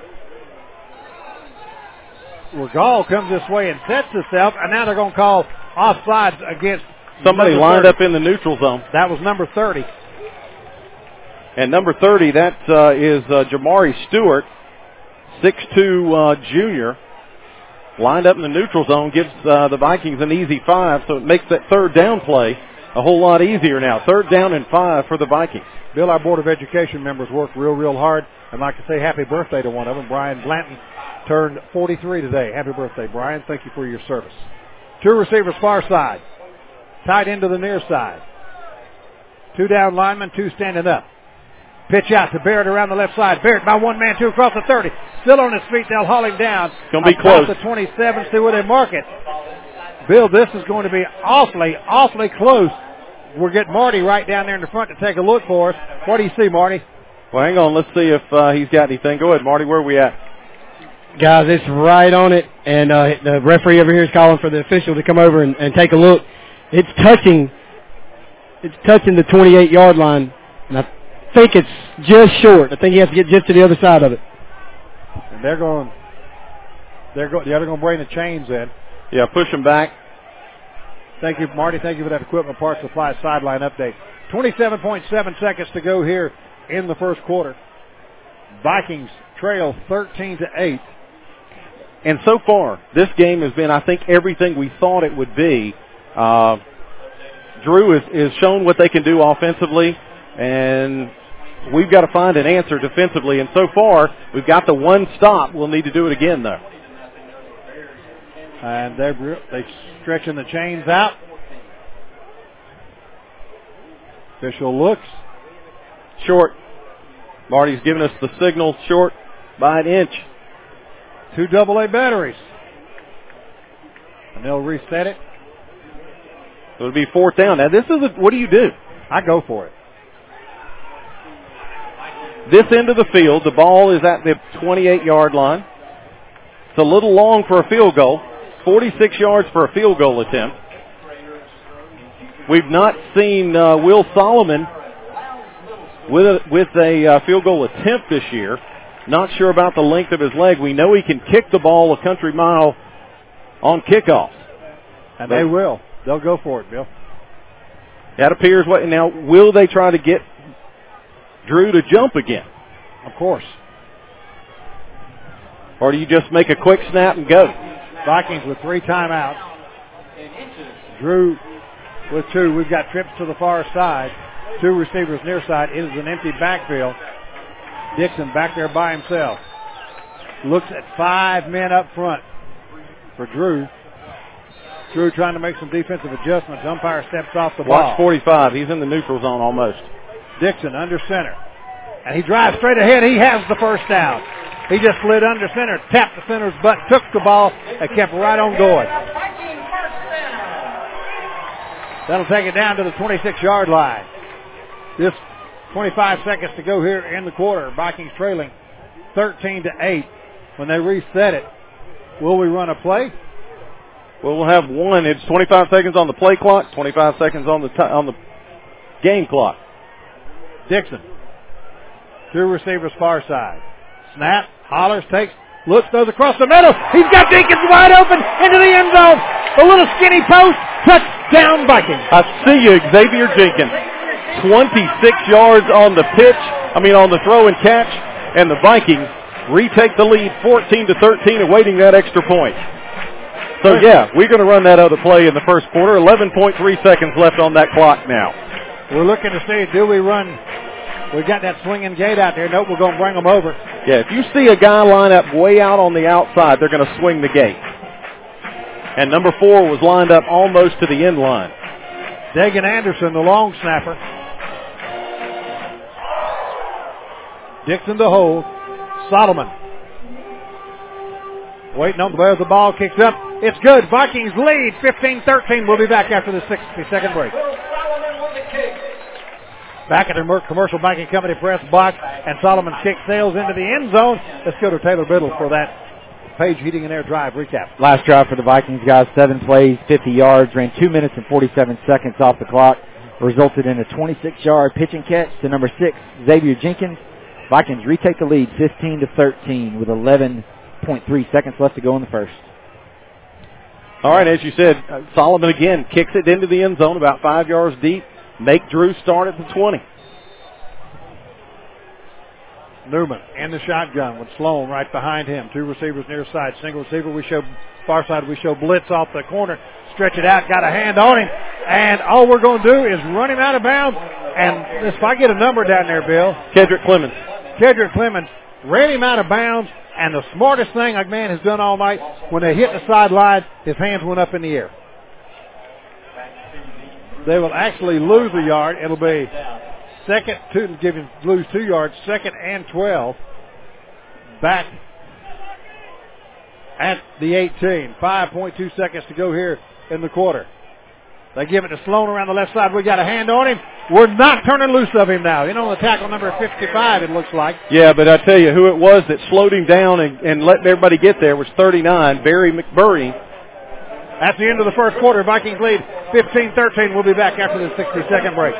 Regal comes this way and sets himself, and now they're going to call offsides against somebody lined up in the neutral zone. That was number thirty. And number thirty, that uh, is uh, Jamari Stewart, six two uh, junior, lined up in the neutral zone, gives uh, the Vikings an easy five, so it makes that third down play a whole lot easier now. Third down and five for the Vikings. Bill, our Board of Education members worked real, real hard. I'd like to say happy birthday to one of them. Brian Blanton turned forty-three today. Happy birthday, Brian. Thank you for your service. Two receivers far side. Tight end to the near side. Two down linemen, two standing up. Pitch out to Barrett around the left side. Barrett by one man, two across the thirty. Still on his feet. They'll haul him down. It's going to be close. The twenty-seven. See where they mark it. Bill, this is going to be awfully, awfully close. We're getting Marty right down there in the front to take a look for us. What do you see, Marty? Well, hang on. Let's see if uh, he's got anything. Go ahead, Marty. Where are we at? Guys, it's right on it, and uh, the referee over here is calling for the official to come over and, and take a look. It's touching, it's touching the twenty-eight-yard line, and I think it's just short. I think he has to get just to the other side of it. And they're going, they're going, yeah, they're going to bring the chains in. Yeah, push them back. Thank you, Marty. Thank you for that equipment parts supply sideline update. twenty-seven point seven seconds to go here in the first quarter. Vikings trail thirteen to eight. And so far, this game has been, I think, everything we thought it would be. Uh, Drew has, has shown what they can do offensively, and we've got to find an answer defensively. And so far, we've got the one stop. We'll need to do it again, though. And they're, they're stretching the chains out. Official looks. Short. Marty's giving us the signal, short by an inch. Two double A batteries. And they'll reset it. It'll be fourth down. Now, this is a, what do you do? I go for it. This end of the field, the ball is at the twenty-eight-yard line. It's a little long for a field goal. forty-six yards for a field goal attempt. We've not seen uh, Will Solomon with a, with a uh, field goal attempt this year. Not sure about the length of his leg. We know he can kick the ball a country mile on kickoff. And they will. They'll go for it, Bill. That appears what. Now, will they try to get Drew to jump again? Of course. Or do you just make a quick snap and go? Vikings with three timeouts. Drew with two. We've got trips to the far side. Two receivers near side. It is an empty backfield. Dixon back there by himself. Looks at five men up front for Drew. Drew trying to make some defensive adjustments. Umpire steps off the ball. Watch forty-five. He's in the neutral zone almost. Dixon under center. And he drives straight ahead. He has the first down. He just slid under center, tapped the center's butt, took the ball, and kept right on going. That'll take it down to the twenty-six-yard line. This twenty-five seconds to go here in the quarter. Vikings trailing thirteen to eight. When they reset it, will we run a play? Well, we'll have one. It's twenty-five seconds on the play clock, twenty-five seconds on the t- on the game clock. Dixon. Two receivers far side. Snap, hollers, takes, looks, throws across the middle. He's got Jenkins wide open into the end zone. A little skinny post. Touchdown Vikings. I see you, Xavier Jenkins. twenty-six yards on the pitch, I mean on the throw and catch, and the Vikings retake the lead fourteen to thirteen, awaiting that extra point. So yeah, we're going to run that other play in the first quarter. eleven point three seconds left on that clock now. We're looking to see, do we run, we've got that swinging gate out there. Nope, we're going to bring them over. Yeah, if you see a guy line up way out on the outside, they're going to swing the gate. And number four was lined up almost to the end line. Dagan Anderson, the long snapper. Dixon to hold. Solomon. Waiting on the where the ball kicks up. It's good. Vikings lead fifteen thirteen. We'll be back after the sixty-second break. Back at the Commercial Banking Company press box, and Solomon's kick sails into the end zone. Let's go to Taylor Biddle for that Page Heating and Air drive recap. Last drive for the Vikings, guys. Seven plays, fifty yards, ran two minutes and forty-seven seconds off the clock. Resulted in a twenty-six-yard pitch and catch to number six, Xavier Jenkins. Vikings retake the lead fifteen to thirteen with eleven point three seconds left to go in the first. All right, as you said, uh, Solomon again kicks it into the end zone about five yards deep. Make Drew start at the twenty. Newman in the shotgun with Sloan right behind him. Two receivers near side. Single receiver, we show far side, we show blitz off the corner. Stretch it out, got a hand on him. And all we're going to do is run him out of bounds. And if I get a number down there, Bill. Kedrick Clemens. Kedrick Clemens ran him out of bounds. And the smartest thing a man has done all night, when they hit the sideline, his hands went up in the air. They will actually lose a yard. It'll be second, two, give him lose two yards, second and twelve. Back at the eighteen. five point two seconds to go here in the quarter. They give it to Sloan around the left side. We got a hand on him. We're not turning loose of him now. You know, the tackle number fifty-five, it looks like. Yeah, but I tell you, who it was that slowed him down and, and let everybody get there was thirty-nine, Barry McBurry. At the end of the first quarter, Vikings lead fifteen thirteen. We'll be back after the sixty-second break.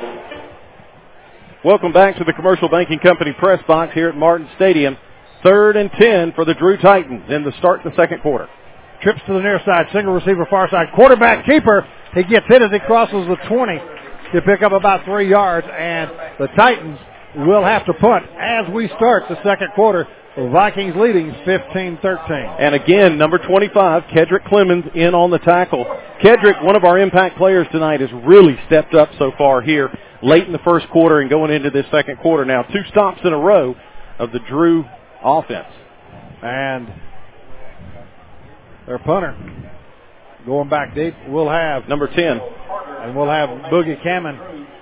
Welcome back to the Commercial Banking Company press box here at Martin Stadium. Third and ten for the Drew Titans in the start of the second quarter. Trips to the near side, single receiver far side. Quarterback keeper. He gets hit as he crosses the twenty to pick up about three yards, and the Titans will have to punt as we start the second quarter. The Vikings leading fifteen thirteen. And again, number twenty-five, Kedrick Clemens, in on the tackle. Kedrick, one of our impact players tonight, has really stepped up so far here late in the first quarter and going into this second quarter now. Two stops in a row of the Drew offense. And their punter going back deep. We'll have number ten. And we'll have Boogie Cameron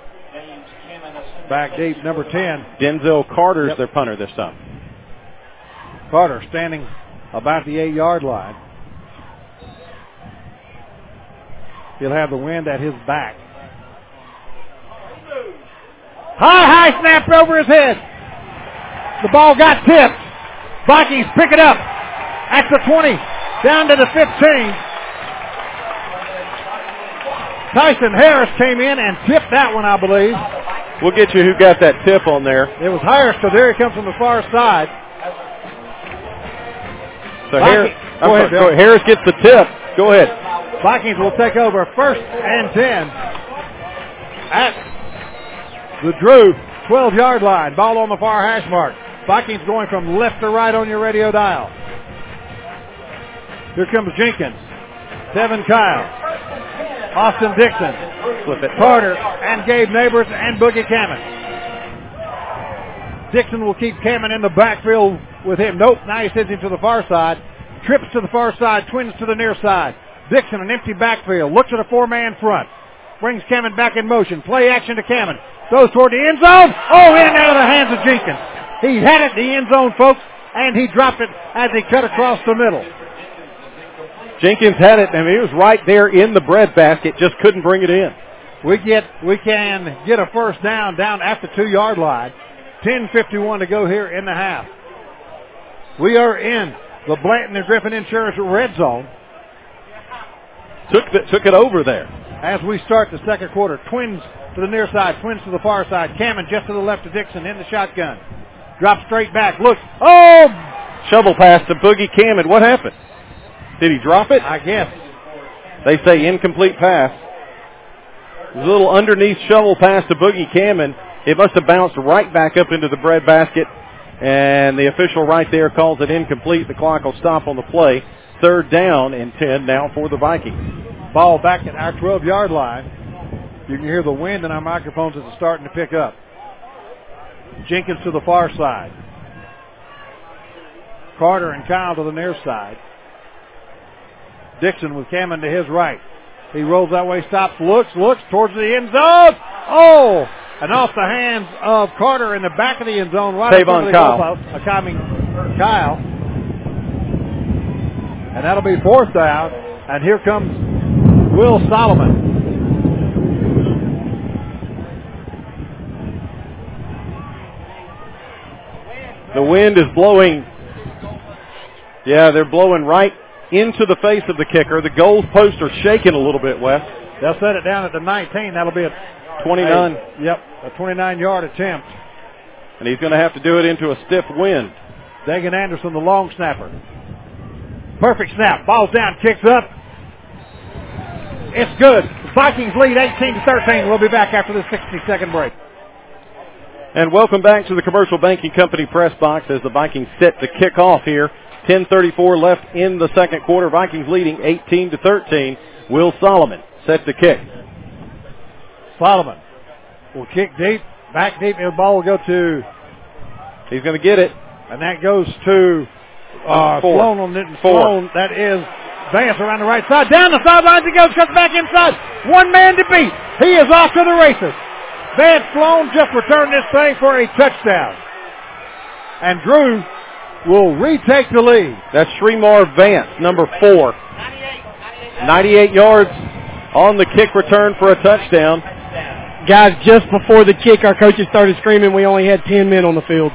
back deep, number ten. Denzel Carter's yep. their punter this time. Carter standing about the eight-yard line. He'll have the wind at his back. High, high snap over his head. The ball got tipped. Vikings pick it up at the twenty, down to the fifteen. Tyson Harris came in and tipped that one, I believe. We'll get you who got that tip on there. It was Harris, so there he comes from the far side. So Harris, go ahead, go ahead. Harris gets the tip. Go ahead. Vikings will take over first and ten at the Drew twelve-yard line. Ball on the far hash mark. Vikings going from left to right on your radio dial. Here comes Jenkins. Devin Kyle. Austin Dixon, Flip it. Carter, and Gabe Neighbors, and Boogie Cameron. Dixon will keep Cameron in the backfield with him. Nope, now he sends him to the far side. Trips to the far side, twins to the near side. Dixon, an empty backfield, looks at a four-man front. Brings Cameron back in motion. Play action to Cameron. Goes toward the end zone. Oh, in and out of the hands of Jenkins. He had it in the end zone, folks, and he dropped it as he cut across the middle. Jenkins had it, I mean, he was right there in the breadbasket, just couldn't bring it in. We get, we can get a first down, down at the two-yard line. ten fifty-one to go here in the half. We are in the Blanton and Griffin Insurance red zone. Took, the, took it over there. As we start the second quarter, twins to the near side, twins to the far side. Cameron just to the left of Dixon in the shotgun. Drops straight back, looks, oh! Shovel pass to Boogie Cameron. What happened? Did he drop it? I guess. They say incomplete pass. A little underneath shovel pass to Boogie Cameron. It must have bounced right back up into the breadbasket, and the official right there calls it incomplete. The clock will stop on the play. Third down and ten now for the Vikings. Ball back at our twelve-yard line. You can hear the wind in our microphones as it's starting to pick up. Jenkins to the far side. Carter and Kyle to the near side. Dixon with Cameron to his right. He rolls that way, stops, looks, looks towards the end zone. Oh! And off the hands of Carter in the back of the end zone. Right Tavon Kyle. Uh, coming Kyle. And that'll be fourth down. And here comes Will Solomon. The wind is blowing. Yeah, they're blowing right into the face of the kicker. The goal posts are shaking a little bit, Wes. They'll set it down at the nineteen. That'll be a twenty-nine. A, yep, a twenty-nine-yard attempt. And he's going to have to do it into a stiff wind. Dagan Anderson, the long snapper. Perfect snap. Ball's down, kicks up. It's good. The Vikings lead eighteen to thirteen. We'll be back after this sixty-second break. And welcome back to the Commercial Banking Company press box as the Vikings set to kick off here. ten thirty-four left in the second quarter. Vikings leading eighteen to thirteen. Will Solomon set to kick. Solomon will kick deep, back deep, and the ball will go to. He's going to get it. And that goes to uh, Sloan on it. Sloan, that is Vance around the right side. Down the sidelines he goes, cuts back inside. One man to beat. He is off to the races. Vance Sloan just returned this thing for a touchdown. And Drew will retake the lead. That's Shremar Vance, number four. ninety-eight yards on the kick return for a touchdown. Guys, just before the kick, our coaches started screaming we only had ten men on the field.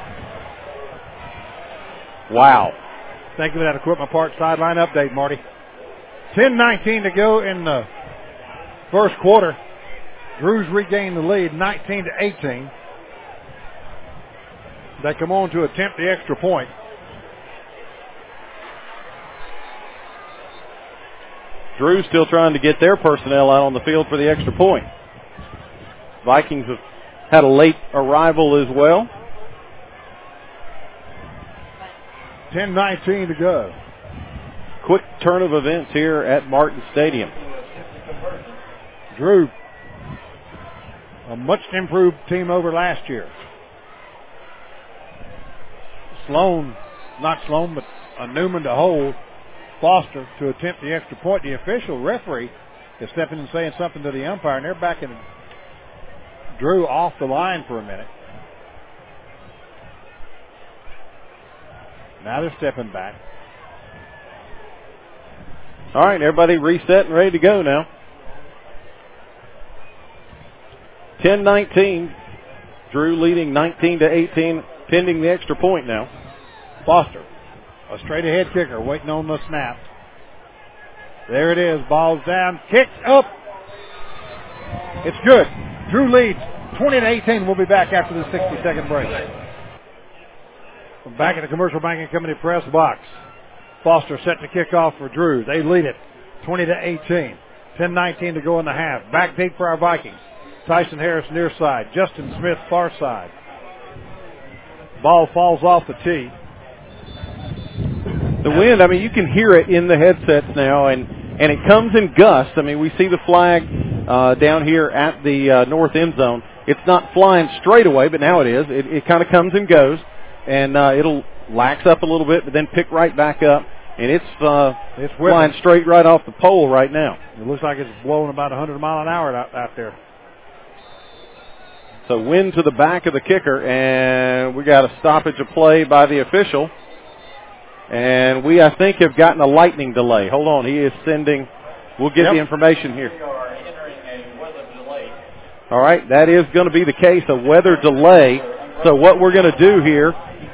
Wow. Thank you for that Equipment Park sideline update, Marty. ten nineteen to go in the first quarter. Drew's regained the lead, nineteen to eighteen. They come on to attempt the extra point. Drew's still trying to get their personnel out on the field for the extra point. Vikings have had a late arrival as well. ten nineteen to go. Quick turn of events here at Martin Stadium. Drew, a much improved team over last year. Sloan, not Sloan, but a Newman to hold. Foster to attempt the extra point. The official referee is stepping and saying something to the umpire, and they're backing Drew off the line for a minute. Now they're stepping back. All right, everybody reset and ready to go now. ten nineteen. Drew leading nineteen to eighteen, pending the extra point now. Foster, a straight ahead kicker, waiting on the snap. There it is, ball's down, kicked up. It's good. Drew leads twenty to eighteen. We'll be back after the sixty second break. We're back at the Commercial Banking Company press box. Foster set to kick off for Drew. They lead it twenty to eighteen. ten nineteen to go in the half. Back deep for our Vikings. Tyson Harris near side. Justin Smith far side. Ball falls off the tee. The wind, I mean, you can hear it in the headsets now, and, and it comes in gusts. I mean, we see the flag uh, down here at the uh, north end zone. It's not flying straight away, but now it is. It, it kind of comes and goes, and uh, it'll lax up a little bit, but then pick right back up, and it's, uh, it's flying straight right off the pole right now. It looks like it's blowing about one hundred mile an hour out, out there. So wind to the back of the kicker, and we got a stoppage of play by the official. And we, I think, have gotten a lightning delay. Hold on, he is sending. We'll get yep. the information here. All right, that is going to be the case, a weather delay. So what we're going to do here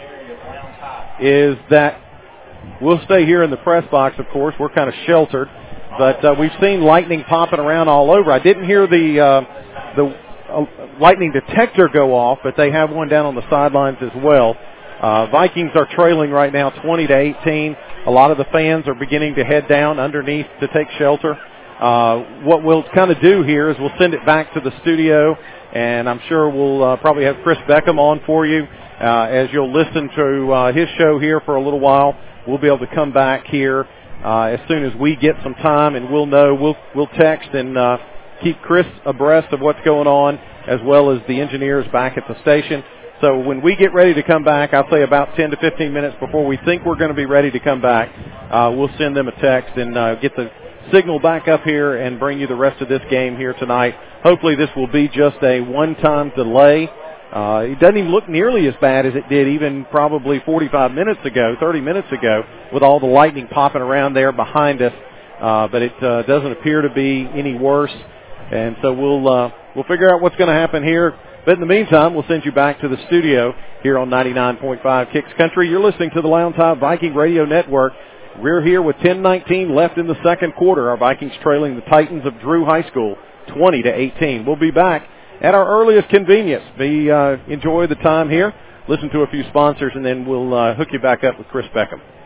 is that we'll stay here in the press box, of course. We're kind of sheltered. But uh, we've seen lightning popping around all over. I didn't hear the uh, the uh, lightning detector go off, but they have one down on the sidelines as well. Uh, Vikings are trailing right now twenty to eighteen. A lot of the fans are beginning to head down underneath to take shelter. Uh, what we'll kind of do here is we'll send it back to the studio, and I'm sure we'll uh, probably have Chris Beckham on for you uh, as you'll listen to uh, his show here for a little while. We'll be able to come back here uh, as soon as we get some time, and we'll know. We'll we'll text and uh, keep Chris abreast of what's going on, as well as the engineers back at the station. So when we get ready to come back, I'll say about ten to fifteen minutes before we think we're going to be ready to come back, uh, we'll send them a text and uh, get the signal back up here and bring you the rest of this game here tonight. Hopefully this will be just a one-time delay. Uh, it doesn't even look nearly as bad as it did even probably forty-five minutes ago, thirty minutes ago, with all the lightning popping around there behind us. Uh, but it uh, doesn't appear to be any worse. And so we'll uh, we'll figure out what's going to happen here. But in the meantime, we'll send you back to the studio here on ninety-nine point five Kicks Country. You're listening to the Lounge Tide Viking Radio Network. We're here with ten nineteen left in the second quarter. Our Vikings trailing the Titans of Drew High School twenty to eighteen. We'll be back at our earliest convenience. Be uh, enjoy the time here. Listen to a few sponsors, and then we'll uh, hook you back up with Chris Beckham.